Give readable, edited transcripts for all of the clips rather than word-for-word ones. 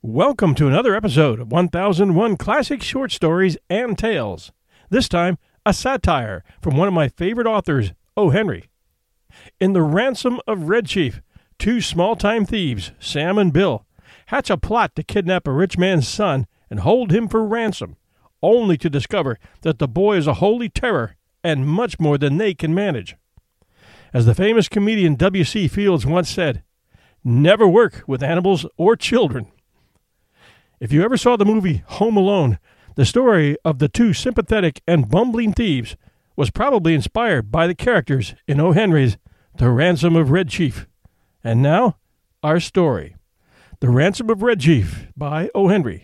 Welcome to another episode of 1001 Classic Short Stories and Tales. This time, a satire from one of my favorite authors, O. Henry. In The Ransom of Red Chief, two small-time thieves, Sam and Bill, hatch a plot to kidnap a rich man's son and hold him for ransom, only to discover that the boy is a holy terror and much more than they can manage. As the famous comedian W.C. Fields once said, "Never work with animals or children." If you ever saw the movie Home Alone, the story of the two sympathetic and bumbling thieves was probably inspired by the characters in O. Henry's The Ransom of Red Chief. And now, our story. The Ransom of Red Chief by O. Henry.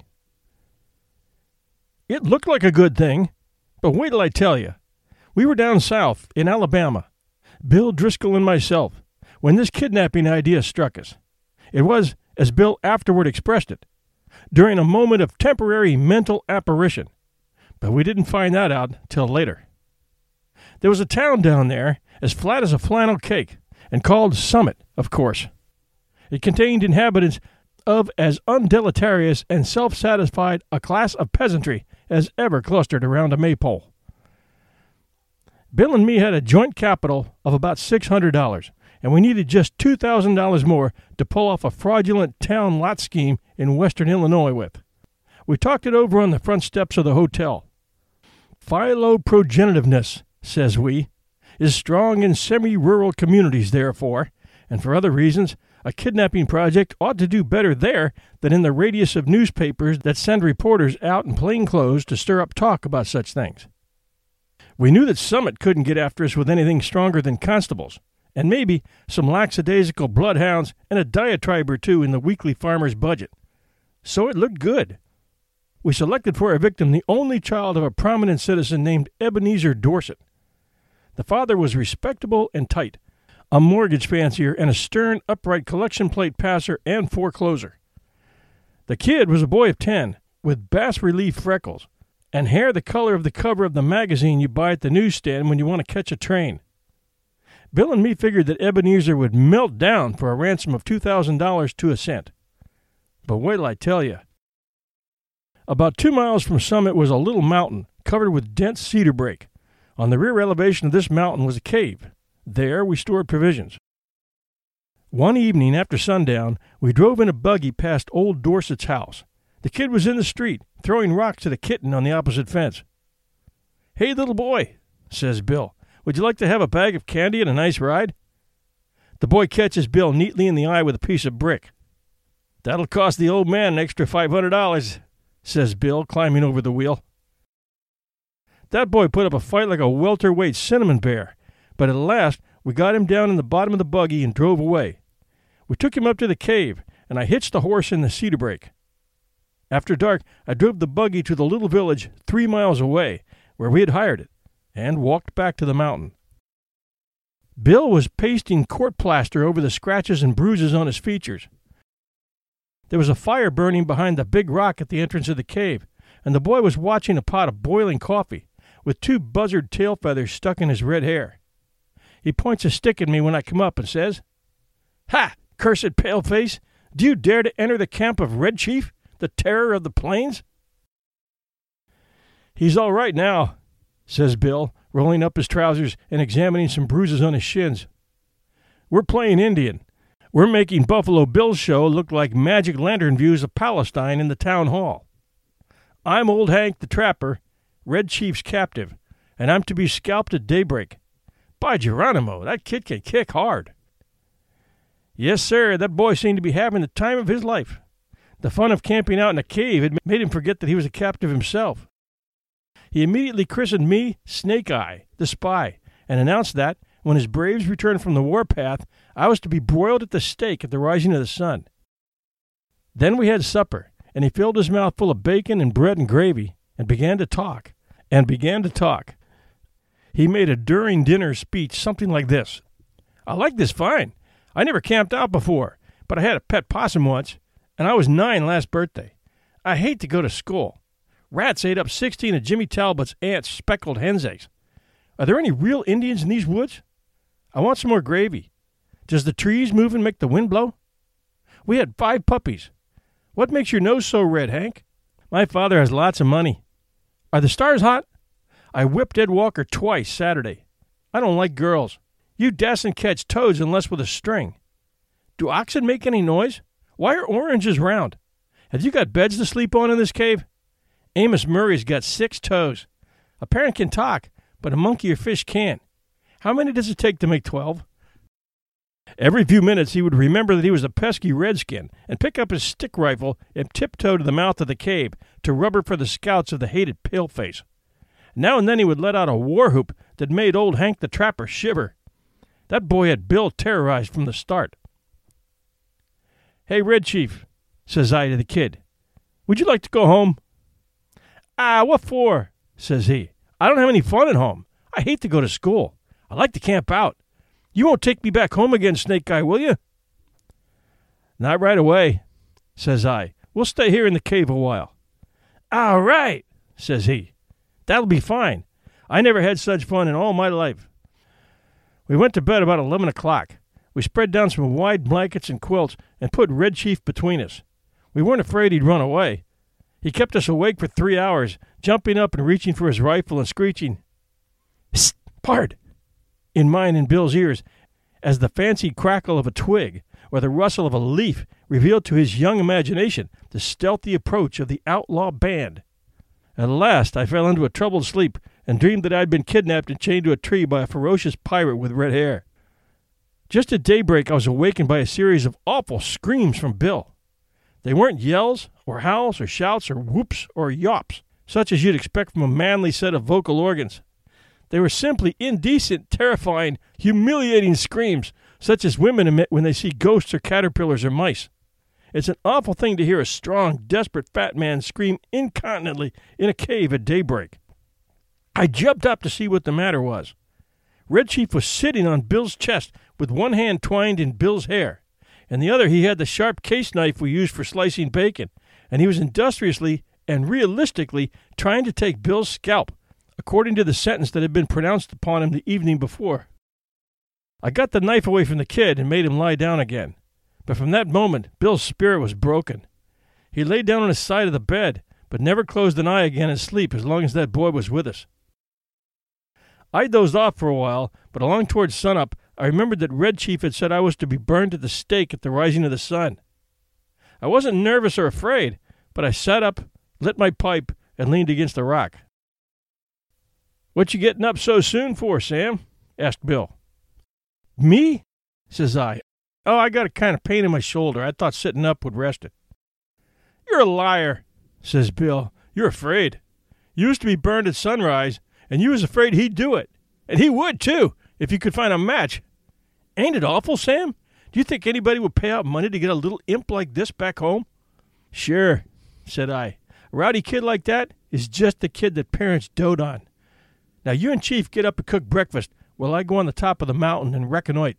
It looked like a good thing, but wait till I tell you. We were down south in Alabama, Bill Driscoll and myself, when this kidnapping idea struck us. It was, as Bill afterward expressed it, during a moment of temporary mental apparition, but we didn't find that out till later. There was a town down there as flat as a flannel cake, and called Summit, of course. It contained inhabitants of as undeleterious and self-satisfied a class of peasantry as ever clustered around a maypole. Bill and me had a joint capital of about $600, and we needed just $2,000 more to pull off a fraudulent town lot scheme in western Illinois with. We talked it over on the front steps of the hotel. Philoprogenitiveness, says we, is strong in semi-rural communities, therefore, and for other reasons, a kidnapping project ought to do better there than in the radius of newspapers that send reporters out in plain clothes to stir up talk about such things. We knew that Summit couldn't get after us with anything stronger than constables, and maybe some lackadaisical bloodhounds and a diatribe or two in the weekly farmer's budget. So it looked good. We selected for our victim the only child of a prominent citizen named Ebenezer Dorset. The father was respectable and tight, a mortgage fancier and a stern, upright collection plate passer and forecloser. The kid was a boy of 10, with bas-relief freckles, and hair the color of the cover of the magazine you buy at the newsstand when you want to catch a train. Bill and me figured that Ebenezer would melt down for a ransom of $2,000 to a cent. But wait till I tell you. About 2 miles from Summit was a little mountain covered with dense cedar brake. On the rear elevation of this mountain was a cave. There we stored provisions. One evening after sundown, we drove in a buggy past old Dorset's house. The kid was in the street, throwing rocks at a kitten on the opposite fence. "Hey, little boy," says Bill, "would you like to have a bag of candy and a nice ride?" The boy catches Bill neatly in the eye with a piece of brick. "That'll cost the old man an extra $500, says Bill, climbing over the wheel. That boy put up a fight like a welterweight cinnamon bear, but at last we got him down in the bottom of the buggy and drove away. We took him up to the cave, and I hitched the horse in the cedar brake. After dark, I drove the buggy to the little village 3 miles away, where we had hired it, and walked back to the mountain. Bill was pasting court plaster over the scratches and bruises on his features. There was a fire burning behind the big rock at the entrance of the cave, and the boy was watching a pot of boiling coffee, with 2 buzzard tail feathers stuck in his red hair. He points a stick at me when I come up and says, "Ha, cursed paleface! Do you dare to enter the camp of Red Chief, the terror of the plains?" "He's all right now," says Bill, rolling up his trousers and examining some bruises on his shins. "We're playing Indian. We're making Buffalo Bill's show look like magic lantern views of Palestine in the town hall. I'm old Hank the Trapper, Red Chief's captive, and I'm to be scalped at daybreak. By Geronimo, that kid can kick hard." Yes, sir, that boy seemed to be having the time of his life. The fun of camping out in a cave had made him forget that he was a captive himself. He immediately christened me Snake Eye, the spy, and announced that, when his braves returned from the warpath, I was to be broiled at the stake at the rising of the sun. Then we had supper, and he filled his mouth full of bacon and bread and gravy, and began to talk. He made a during dinner speech something like this: "I like this fine. I never camped out before, but I had a pet possum once, and I was 9 last birthday. I hate to go to school. Rats ate up 16 of Jimmy Talbot's aunt's speckled hen's eggs. Are there any real Indians in these woods? I want some more gravy. Does the trees move and make the wind blow? We had 5 puppies. What makes your nose so red, Hank? My father has lots of money. Are the stars hot? I whipped Ed Walker twice Saturday. I don't like girls. You dasn't catch toads unless with a string. Do oxen make any noise? Why are oranges round? Have you got beds to sleep on in this cave? Amos Murray's got 6 toes. A parrot can talk, but a monkey or fish can't. How many does it take to make 12? Every few minutes he would remember that he was a pesky redskin and pick up his stick rifle and tiptoe to the mouth of the cave to rubber for the scouts of the hated paleface. Now and then he would let out a war whoop that made old Hank the Trapper shiver. That boy had Bill terrorized from the start. "Hey, Red Chief," says I to the kid, "would you like to go home?" "Ah, what for?" says he. "I don't have any fun at home. I hate to go to school. I like to camp out. You won't take me back home again, Snake Guy, will you?" "Not right away," says I. "We'll stay here in the cave a while." "All right," says he. "That'll be fine. I never had such fun in all my life." We went to bed about 11 o'clock. We spread down some wide blankets and quilts and put Red Chief between us. We weren't afraid he'd run away. He kept us awake for 3 hours, jumping up and reaching for his rifle and screeching, "Psst, Pard!" in mine and Bill's ears, as the fancied crackle of a twig or the rustle of a leaf revealed to his young imagination the stealthy approach of the outlaw band. At last I fell into a troubled sleep and dreamed that I had been kidnapped and chained to a tree by a ferocious pirate with red hair. Just at daybreak I was awakened by a series of awful screams from Bill. They weren't yells or howls or shouts or whoops or yops, such as you'd expect from a manly set of vocal organs. They were simply indecent, terrifying, humiliating screams, such as women emit when they see ghosts or caterpillars or mice. It's an awful thing to hear a strong, desperate fat man scream incontinently in a cave at daybreak. I jumped up to see what the matter was. Red Chief was sitting on Bill's chest with one hand twined in Bill's hair. In the other he had the sharp case knife we used for slicing bacon, and he was industriously and realistically trying to take Bill's scalp, according to the sentence that had been pronounced upon him the evening before. I got the knife away from the kid and made him lie down again. But from that moment, Bill's spirit was broken. He lay down on his side of the bed, but never closed an eye again in sleep as long as that boy was with us. I dozed off for a while, but along towards sunup, I remembered that Red Chief had said I was to be burned at the stake at the rising of the sun. I wasn't nervous or afraid, but I sat up, lit my pipe, and leaned against a rock. "What you getting up so soon for, Sam?" asked Bill. "Me?" says I. "Oh, I got a kind of pain in my shoulder. I thought sitting up would rest it." "You're a liar," says Bill. "You're afraid. You used to be burned at sunrise, and you was afraid he'd do it. And he would, too, if you could find a match. Ain't it awful, Sam? Do you think anybody would pay out money to get a little imp like this back home?" "Sure," said I. "A rowdy kid like that is just the kid that parents dote on. Now you and Chief get up and cook breakfast while I go on the top of the mountain and reconnoit."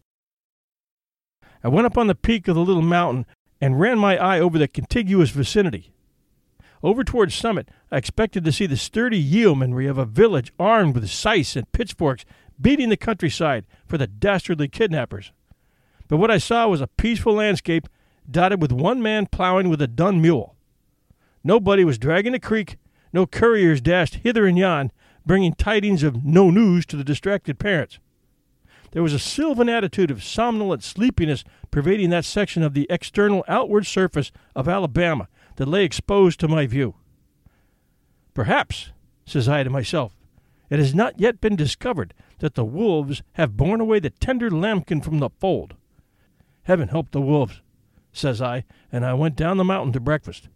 I went up on the peak of the little mountain and ran my eye over the contiguous vicinity. Over towards Summit, I expected to see the sturdy yeomanry of a village armed with scythes and pitchforks beating the countryside for the dastardly kidnappers. But what I saw was a peaceful landscape dotted with one man plowing with a dun mule. Nobody was dragging the creek, no couriers dashed hither and yon, bringing tidings of no news to the distracted parents. There was a sylvan attitude of somnolent sleepiness pervading that section of the external outward surface of Alabama that lay exposed to my view. "Perhaps," says I to myself, "it has not yet been discovered that the wolves have borne away the tender lambkin from the fold. Heaven help the wolves," says I, and I went down the mountain to breakfast.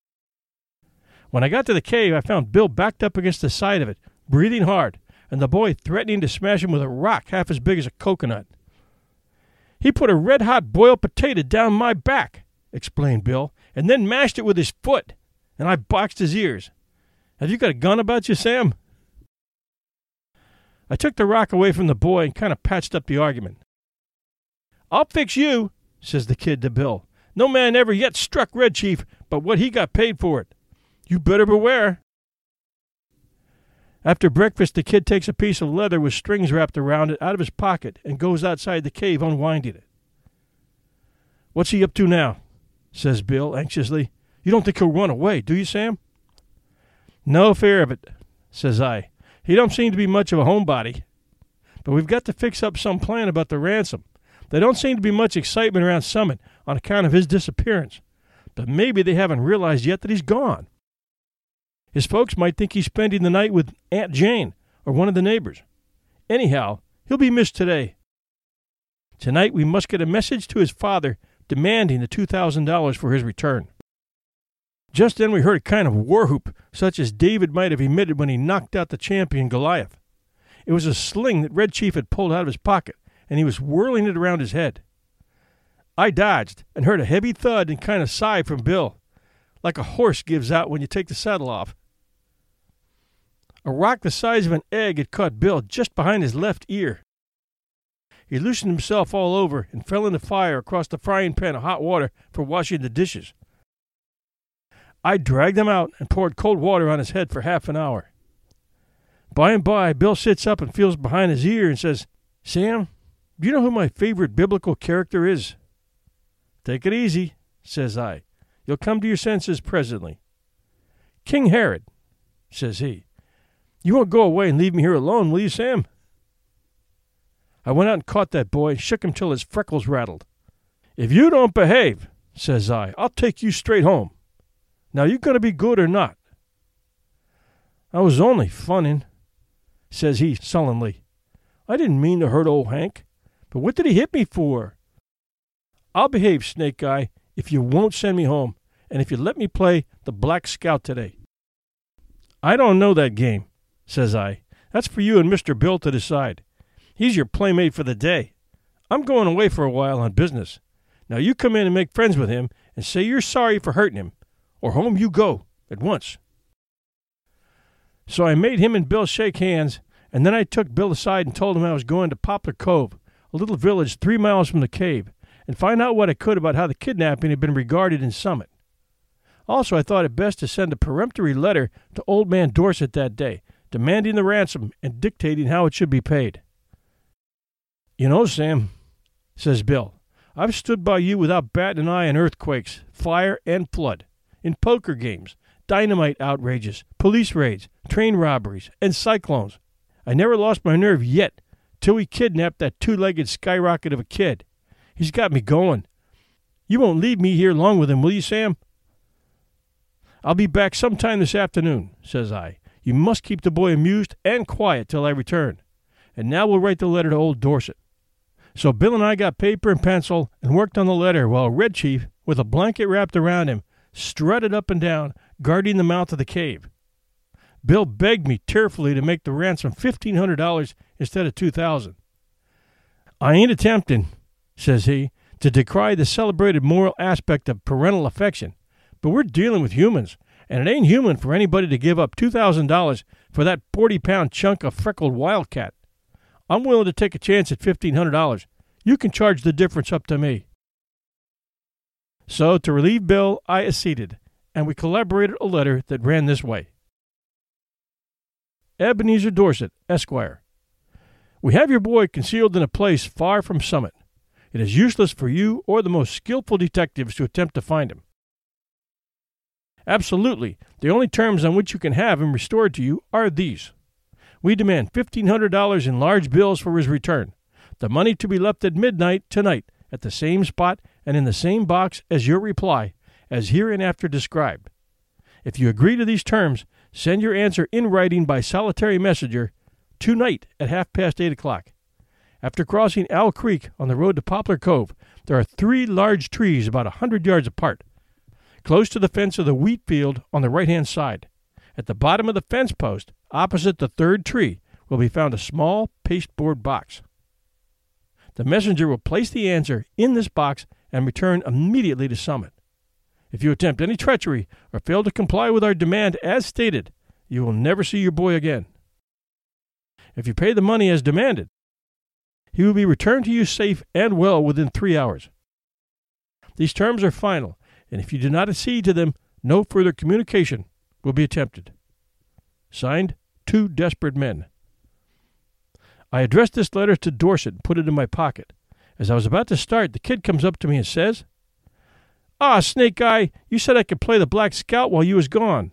When I got to the cave, I found Bill backed up against the side of it, breathing hard, and the boy threatening to smash him with a rock half as big as a coconut. "He put a red-hot boiled potato down my back," explained Bill, "and then mashed it with his foot, and I boxed his ears. Have you got a gun about you, Sam?" I took the rock away from the boy and kind of patched up the argument. "I'll fix you," says the kid to Bill. "No man ever yet struck Red Chief but what he got paid for it. You better beware." After breakfast, the kid takes a piece of leather with strings wrapped around it out of his pocket and goes outside the cave unwinding it. "What's he up to now?" says Bill anxiously. You don't think he'll run away, do you, Sam? No fear of it, says I. He don't seem to be much of a homebody. But we've got to fix up some plan about the ransom. There don't seem to be much excitement around Summit on account of his disappearance. But maybe they haven't realized yet that he's gone. His folks might think he's spending the night with Aunt Jane or one of the neighbors. Anyhow, he'll be missed today. Tonight we must get a message to his father demanding the $2,000 for his return. Just then we heard a kind of war whoop, such as David might have emitted when he knocked out the champion Goliath. It was a sling that Red Chief had pulled out of his pocket, and he was whirling it around his head. I dodged and heard a heavy thud and kind of sigh from Bill, like a horse gives out when you take the saddle off. A rock the size of an egg had caught Bill just behind his left ear. He loosened himself all over and fell in the fire across the frying pan of hot water for washing the dishes. I dragged him out and poured cold water on his head for half an hour. By and by, Bill sits up and feels behind his ear and says, Sam, do you know who my favorite biblical character is? Take it easy, says I. You'll come to your senses presently. King Herod, says he. You won't go away and leave me here alone, will you, Sam? I went out and caught that boy and shook him till his freckles rattled. If you don't behave, says I, I'll take you straight home. Now, you going to be good or not? I was only funning, says he sullenly. I didn't mean to hurt old Hank, but what did he hit me for? I'll behave, Snake Eye, if you won't send me home, and if you let me play the Black Scout today. I don't know that game, says I. That's for you and Mr. Bill to decide. He's your playmate for the day. I'm going away for a while on business. Now you come in and make friends with him and say you're sorry for hurting him, or home you go at once. So I made him and Bill shake hands, and then I took Bill aside and told him I was going to Poplar Cove, a little village 3 miles from the cave, and find out what I could about how the kidnapping had been regarded in Summit. Also, I thought it best to send a peremptory letter to Old Man Dorset that day, demanding the ransom and dictating how it should be paid. You know, Sam, says Bill, I've stood by you without batting an eye in earthquakes, fire, and flood, in poker games, dynamite outrages, police raids, train robberies, and cyclones. I never lost my nerve yet till we kidnapped that 2-legged skyrocket of a kid. He's got me going. You won't leave me here long with him, will you, Sam? I'll be back sometime this afternoon, says I. You must keep the boy amused and quiet till I return. And now we'll write the letter to old Dorset. So Bill and I got paper and pencil and worked on the letter while Red Chief, with a blanket wrapped around him, strutted up and down, guarding the mouth of the cave. Bill begged me tearfully to make the ransom $1,500 instead of $2,000. I ain't attempting, says he, to decry the celebrated moral aspect of parental affection, but we're dealing with humans, and it ain't human for anybody to give up $2,000 for that 40-pound chunk of freckled wildcat. I'm willing to take a chance at $1,500. You can charge the difference up to me. So, to relieve Bill, I acceded, and we collaborated a letter that ran this way. Ebenezer Dorset, Esquire. We have your boy concealed in a place far from Summit. It is useless for you or the most skillful detectives to attempt to find him. Absolutely, the only terms on which you can have him restored to you are these. We demand $1,500 in large bills for his return, the money to be left at midnight tonight at the same spot and in the same box as your reply, as hereinafter described. If you agree to these terms, send your answer in writing by solitary messenger tonight at 8:30. After crossing Owl Creek on the road to Poplar Cove, there are 3 large trees about 100 yards apart, close to the fence of the wheat field on the right-hand side. At the bottom of the fence post, opposite the 3rd tree, will be found a small pasteboard box. The messenger will place the answer in this box and return immediately to Summit. If you attempt any treachery or fail to comply with our demand as stated, you will never see your boy again. If you pay the money as demanded, he will be returned to you safe and well within 3 hours. These terms are final, and if you do not accede to them, no further communication will be attempted. Signed, 2 desperate men. I addressed this letter to Dorset and put it in my pocket. As I was about to start, the kid comes up to me and says, Ah, Snake Eye, you said I could play the Black Scout while you was gone.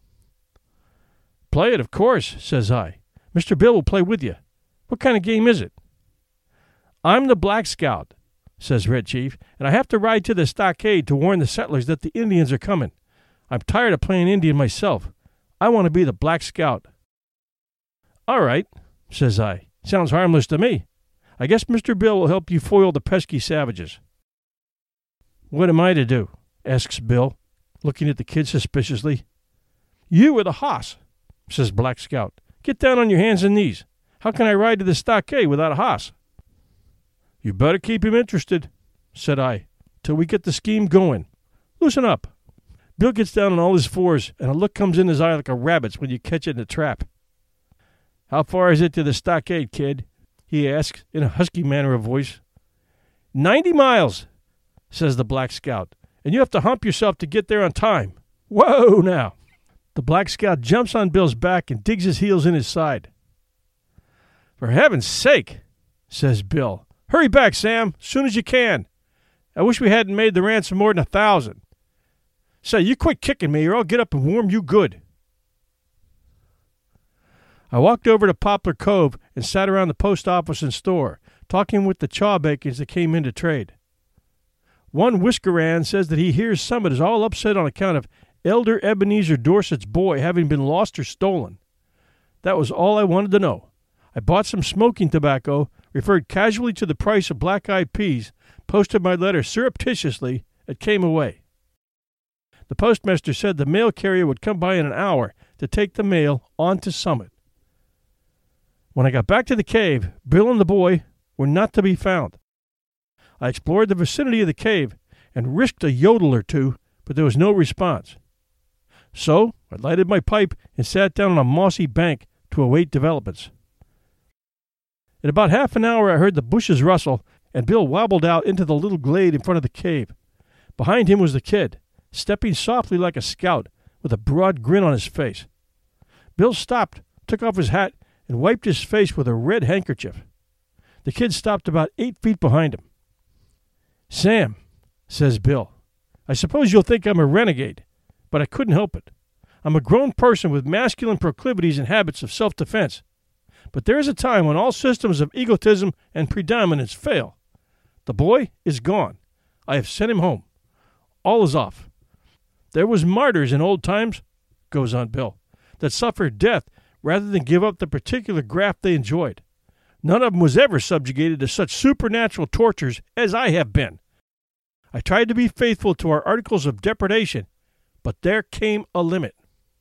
Play it, of course, says I. Mr. Bill will play with you. What kind of game is it? I'm the Black Scout, says Red Chief, and I have to ride to the stockade to warn the settlers that the Indians are coming. I'm tired of playing Indian myself. I want to be the Black Scout. All right, says I. Sounds harmless to me. I guess Mr. Bill will help you foil the pesky savages. What am I to do? Asks Bill, looking at the kid suspiciously. You are the hoss, says Black Scout. Get down on your hands and knees. How can I ride to the stockade without a hoss? You better keep him interested, said I, till we get the scheme going. Loosen up. Bill gets down on all his fours, and a look comes in his eye like a rabbit's when you catch it in a trap. How far is it to the stockade, kid? He asks in a husky manner of voice. 90 miles, says the Black Scout, and you have to hump yourself to get there on time. Whoa, now. The Black Scout jumps on Bill's back and digs his heels in his side. For heaven's sake, says Bill. Hurry back, Sam, as soon as you can. I wish we hadn't made the ransom more than 1,000. Say, you quit kicking me or I'll get up and warm you good. I walked over to Poplar Cove and sat around the post office and store, talking with the chawbacons that came in to trade. One Whiskeran says that he hears Summit is all upset on account of Elder Ebenezer Dorset's boy having been lost or stolen. That was all I wanted to know. I bought some smoking tobacco, referred casually to the price of black-eyed peas, posted my letter surreptitiously, and came away. The postmaster said the mail carrier would come by in an hour to take the mail on to Summit. When I got back to the cave, Bill and the boy were not to be found. I explored the vicinity of the cave and risked a yodel or two, but there was no response. So I lighted my pipe and sat down on a mossy bank to await developments. In about half an hour I heard the bushes rustle, and Bill wobbled out into the little glade in front of the cave. Behind him was the kid, stepping softly like a scout, with a broad grin on his face. Bill stopped, took off his hat, and wiped his face with a red handkerchief. The kid stopped about 8 feet behind him. Sam, says Bill, I suppose you'll think I'm a renegade, but I couldn't help it. I'm a grown person with masculine proclivities and habits of self-defense. But there is a time when all systems of egotism and predominance fail. The boy is gone. I have sent him home. All is off. There was martyrs in old times, goes on Bill, that suffered death rather than give up the particular graft they enjoyed. None of them was ever subjugated to such supernatural tortures as I have been. I tried to be faithful to our articles of depredation, but there came a limit.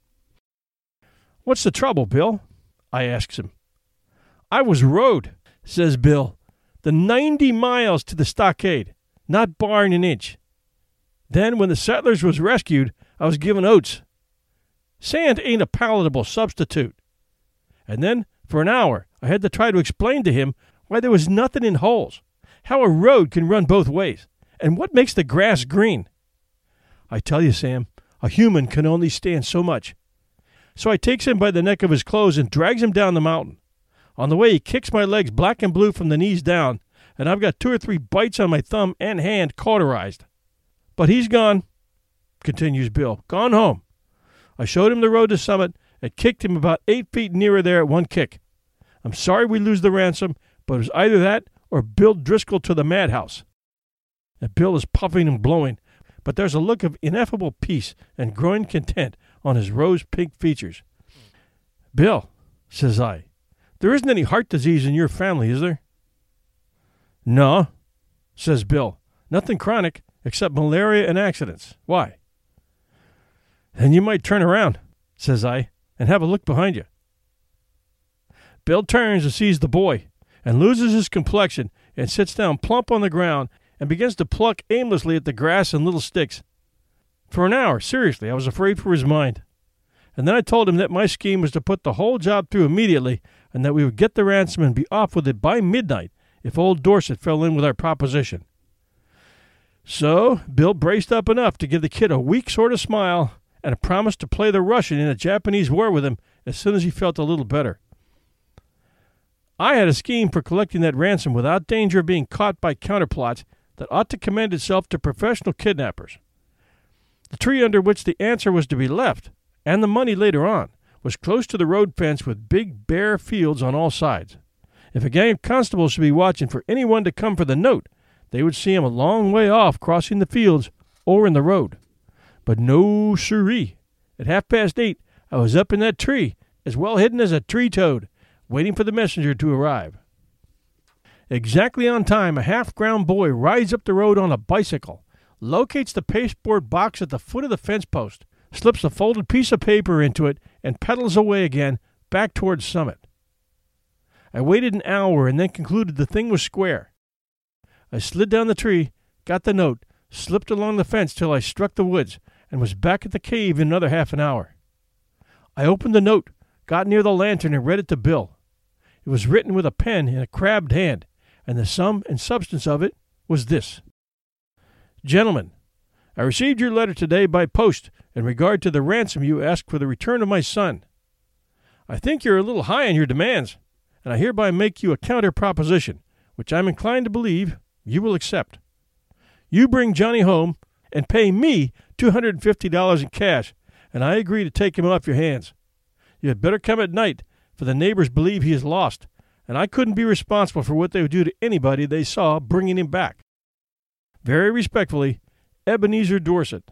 What's the trouble, Bill? I asks him. I was rode, says Bill, the 90 miles to the stockade, not barring an inch. Then, when the settlers was rescued, I was given oats. Sand ain't a palatable substitute. And then, for an hour, I had to try to explain to him why there was nothing in holes, how a road can run both ways, and what makes the grass green. I tell you, Sam, a human can only stand so much. So I takes him by the neck of his clothes and drags him down the mountain. On the way, he kicks my legs black and blue from the knees down, and I've got 2 or 3 bites on my thumb and hand cauterized. But he's gone, continues Bill, gone home. I showed him the road to Summit and kicked him about 8 feet nearer there at one kick. I'm sorry we lose the ransom, but it was either that or Bill Driscoll to the madhouse. And Bill is puffing and blowing, but there's a look of ineffable peace and growing content on his rose-pink features. Bill, says I, there isn't any heart disease in your family, is there? No, says Bill, nothing chronic except malaria and accidents. Why? Then you might turn around, says I, and have a look behind you. Bill turns and sees the boy and loses his complexion and sits down plump on the ground and begins to pluck aimlessly at the grass and little sticks. For an hour, seriously, I was afraid for his mind. And then I told him that my scheme was to put the whole job through immediately and that we would get the ransom and be off with it by midnight if old Dorset fell in with our proposition. So Bill braced up enough to give the kid a weak sort of smile and a promise to play the Russian in a Japanese war with him as soon as he felt a little better. I had a scheme for collecting that ransom without danger of being caught by counterplots that ought to commend itself to professional kidnappers. The tree under which the answer was to be left, and the money later on, was close to the road fence with big bare fields on all sides. If a gang of constables should be watching for anyone to come for the note, they would see him a long way off crossing the fields or in the road. But no siree. At 8:30, I was up in that tree, as well hidden as a tree toad, waiting for the messenger to arrive. Exactly on time, a half-grown boy rides up the road on a bicycle, locates the pasteboard box at the foot of the fence post, slips a folded piece of paper into it, and pedals away again, back towards Summit. I waited an hour and then concluded the thing was square. I slid down the tree, got the note, slipped along the fence till I struck the woods, and was back at the cave in another half an hour. I opened the note, got near the lantern, and read it to Bill. It was written with a pen in a crabbed hand, and the sum and substance of it was this. Gentlemen, I received your letter today by post in regard to the ransom you asked for the return of my son. I think you're a little high on your demands, and I hereby make you a counter proposition, which I'm inclined to believe you will accept. You bring Johnny home and pay me $250 in cash, and I agree to take him off your hands. You had better come at night, for the neighbors believe he is lost, and I couldn't be responsible for what they would do to anybody they saw bringing him back. Very respectfully, Ebenezer Dorset.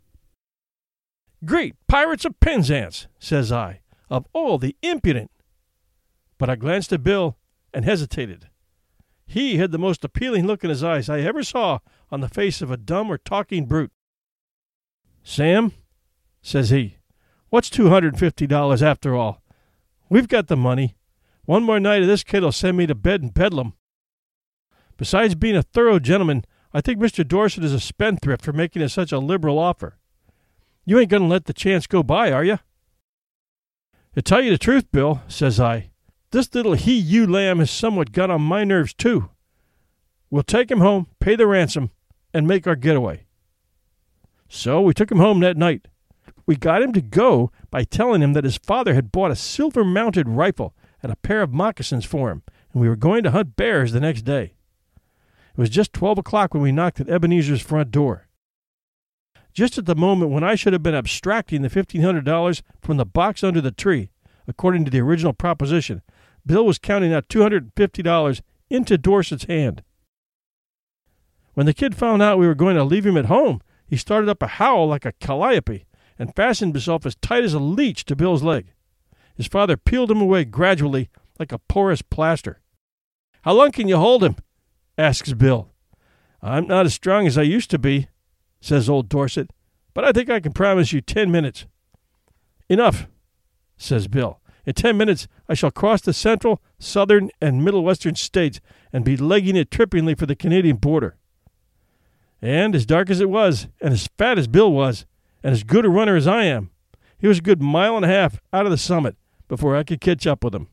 Great pirates of Penzance, says I, of all the impudent. But I glanced at Bill and hesitated. He had the most appealing look in his eyes I ever saw on the face of a dumb or talking brute. Sam, says he, what's $250 after all? We've got the money. One more night of this kid'll send me to bed in Bedlam. Besides being a thorough gentleman, I think Mr. Dorset is a spendthrift for making us such a liberal offer. You ain't going to let the chance go by, are you? To tell you the truth, Bill, says I, this little he-you lamb has somewhat got on my nerves, too. We'll take him home, pay the ransom, and make our getaway. So we took him home that night. We got him to go by telling him that his father had bought a silver-mounted rifle and a pair of moccasins for him, and we were going to hunt bears the next day. It was just 12 o'clock when we knocked at Ebenezer's front door. Just at the moment when I should have been abstracting the $1,500 from the box under the tree, according to the original proposition, Bill was counting out $250 into Dorset's hand. When the kid found out we were going to leave him at home, he started up a howl like a calliope and fastened himself as tight as a leech to Bill's leg. His father peeled him away gradually like a porous plaster. How long can you hold him? Asks Bill. I'm not as strong as I used to be, says old Dorset, but I think I can promise you 10 minutes. Enough, says Bill. In 10 minutes I shall cross the central, southern, and middle western states and be legging it trippingly for the Canadian border. And as dark as it was, and as fat as Bill was, and as good a runner as I am, he was a good mile and a half out of the Summit before I could catch up with him.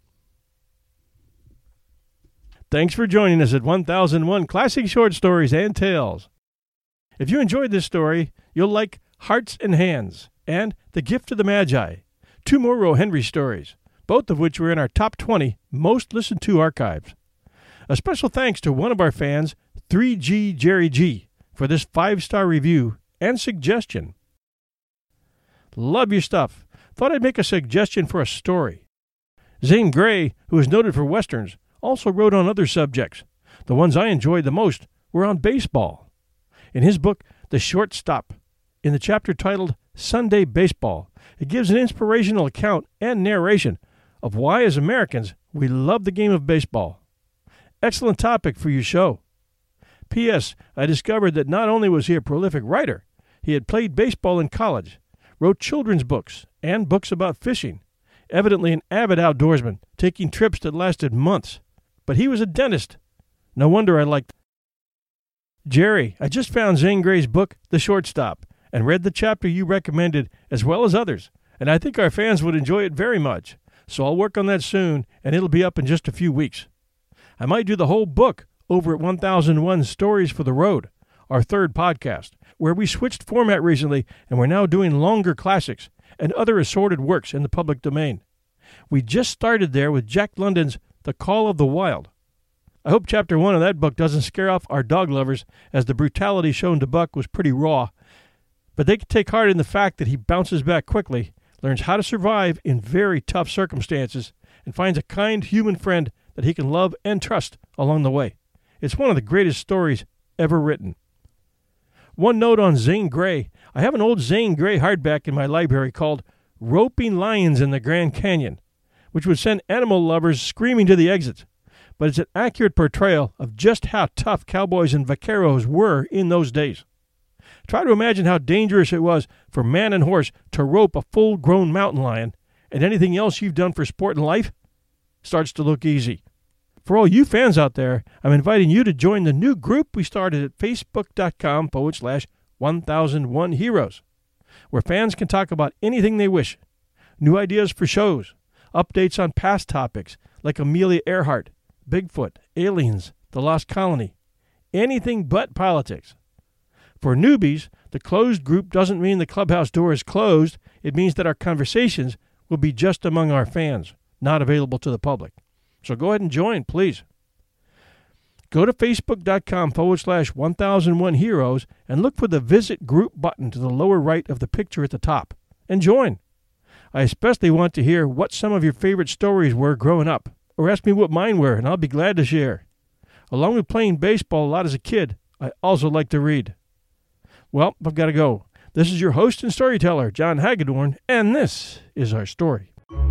Thanks for joining us at 1001 Classic Short Stories and Tales. If you enjoyed this story, you'll like Hearts and Hands and The Gift of the Magi, two more O. Henry stories, both of which were in our top 20 most listened to archives. A special thanks to one of our fans, 3G Jerry G, for this 5-star review and suggestion. Love your stuff. Thought I'd make a suggestion for a story. Zane Grey, who is noted for westerns, also wrote on other subjects. The ones I enjoyed the most were on baseball. In his book, The Shortstop, in the chapter titled Sunday Baseball, it gives an inspirational account and narration of why, as Americans, we love the game of baseball. Excellent topic for your show. P.S. I discovered that not only was he a prolific writer, he had played baseball in college, wrote children's books, and books about fishing, evidently an avid outdoorsman, taking trips that lasted months. But he was a dentist. No wonder I liked it. Jerry, I just found Zane Grey's book, The Shortstop, and read the chapter you recommended as well as others, and I think our fans would enjoy it very much. So I'll work on that soon, and it'll be up in just a few weeks. I might do the whole book over at 1001 Stories for the Road, our third podcast, where we switched format recently and we're now doing longer classics and other assorted works in the public domain. We just started there with Jack London's The Call of the Wild. I hope Chapter 1 of that book doesn't scare off our dog lovers, as the brutality shown to Buck was pretty raw, But they can take heart in the fact that he bounces back quickly, learns how to survive in very tough circumstances, and finds a kind human friend that he can love and trust along the way. It's one of the greatest stories ever written. One note on Zane Grey. I have an old Zane Grey hardback in my library called Roping Lions in the Grand Canyon, which would send animal lovers screaming to the exits. But it's an accurate portrayal of just how tough cowboys and vaqueros were in those days. Try to imagine how dangerous it was for man and horse to rope a full-grown mountain lion, and anything else you've done for sport in life starts to look easy. For all you fans out there, I'm inviting you to join the new group we started at facebook.com/1001 Heroes, where fans can talk about anything they wish. New ideas for shows, updates on past topics like Amelia Earhart, Bigfoot, aliens, the Lost Colony, anything but politics. For newbies, the closed group doesn't mean the clubhouse door is closed. It means that our conversations will be just among our fans, not available to the public. So go ahead and join, please. Go to facebook.com/1001 Heroes and look for the Visit Group button to the lower right of the picture at the top, and join. I especially want to hear what some of your favorite stories were growing up, or ask me what mine were, and I'll be glad to share. Along with playing baseball a lot as a kid, I also like to read. Well, I've got to go. This is your host and storyteller, John Hagedorn, and this is our story.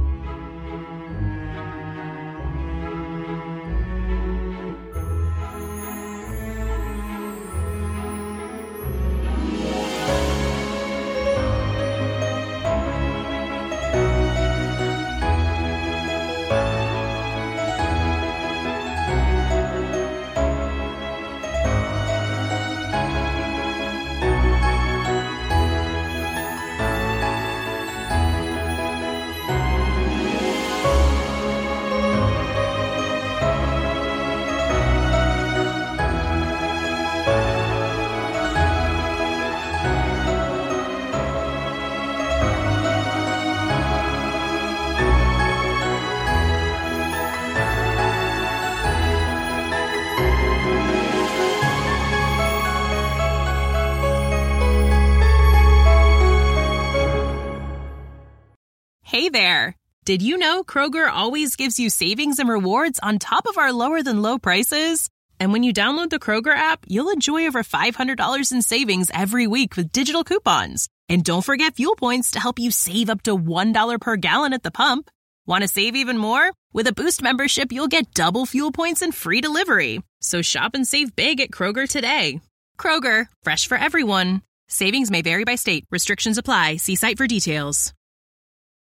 Hey there! Did you know Kroger always gives you savings and rewards on top of our lower-than-low prices? And when you download the Kroger app, you'll enjoy over $500 in savings every week with digital coupons. And don't forget fuel points to help you save up to $1 per gallon at the pump. Want to save even more? With a Boost membership, you'll get double fuel points and free delivery. So shop and save big at Kroger today. Kroger, fresh for everyone. Savings may vary by state. Restrictions apply. See site for details.